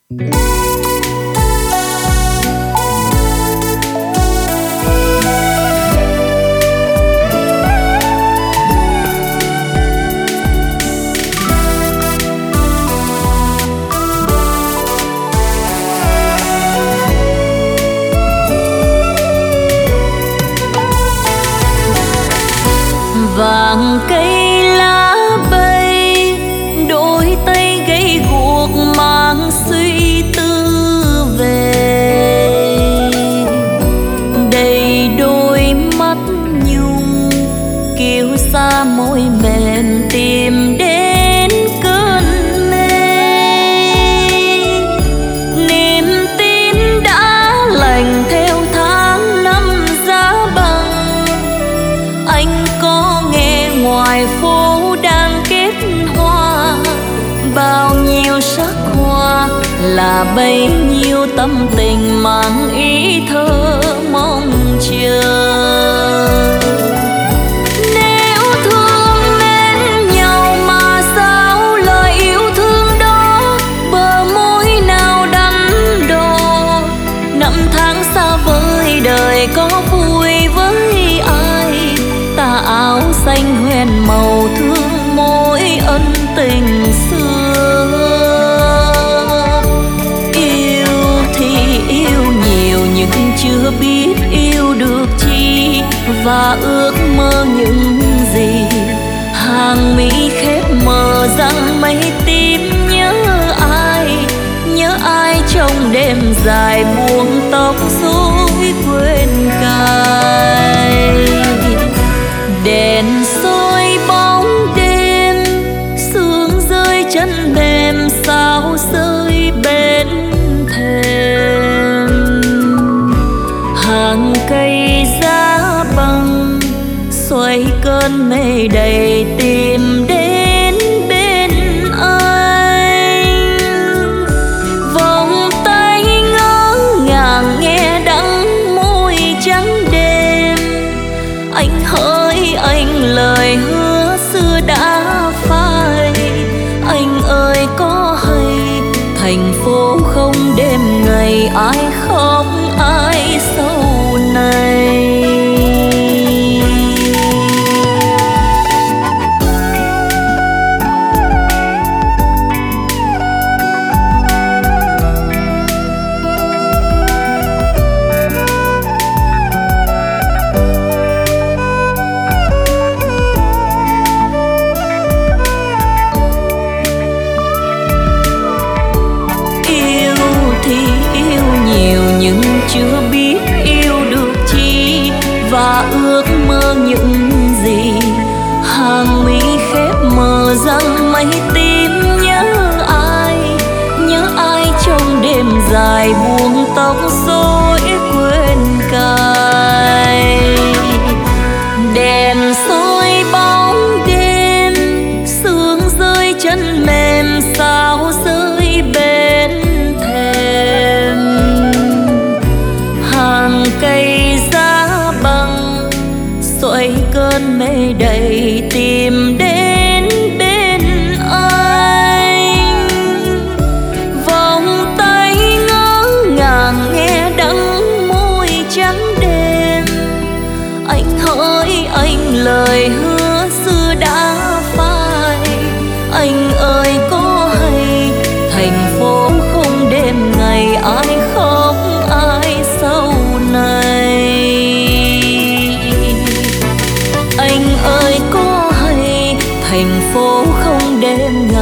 Vàng cây lá bay, đôi tay gãy guộc mang suy tư về. Đầy đôi mắt nhung kiêu xa môi mềm tìm đến cơn mê. Niềm tin đã lành theo tháng năm giá băng. Anh có nghe ngoài phố đang kết hoa, bao nhiêu sắc hoa là bấy nhiêu tâm tình mang ý thơ mong chờ. Nếu thương mến nhau mà sao lời yêu thương đó bờ môi nào đắn đo. Năm tháng xa vời đời có vui với ai, tà áo xanh hoen màu thương mối ân tình xưa. Yêu thì yêu nhiều nhưng chưa biết yêu được chi, và ước mơ những gì. Hàng mi khép mờ răng mây tím nhớ ai trong đêm dài buông tóc rối quên cài. Đèn soi bóng đêm, sương rơi chân mềm sao rơi bên thềm. Hàng cây giá băng xoay cơn mây đầy tìm đến bên anh. Vòng tay ngỡ ngàng nghe đắng môi trắng đêm. Anh hỡi anh lời hứa xưa đã phai. Anh ơi có hay thành phố không đêm ngày ai khóc ai sau này. Chưa biết yêu được chi, và ước mơ những gì. Hàng mi khép mờ răng mây tím nhớ ai trong đêm dài buông tóc rối quên cài. Đèn soi bóng đêm, sương rơi chân mềm sao rơi bên thềm. Hàng cây giá băng xoay cơn mây đầy tìm đến bên anh. Vòng tay ngỡ ngàng nghe đắng môi trắng đêm. Anh hỡi anh lời hứa xưa đã phai. Anh ơi có hay thành phố không đêm ngày ai khóc ai sau này. Anh ơi có hay thành phố không đêm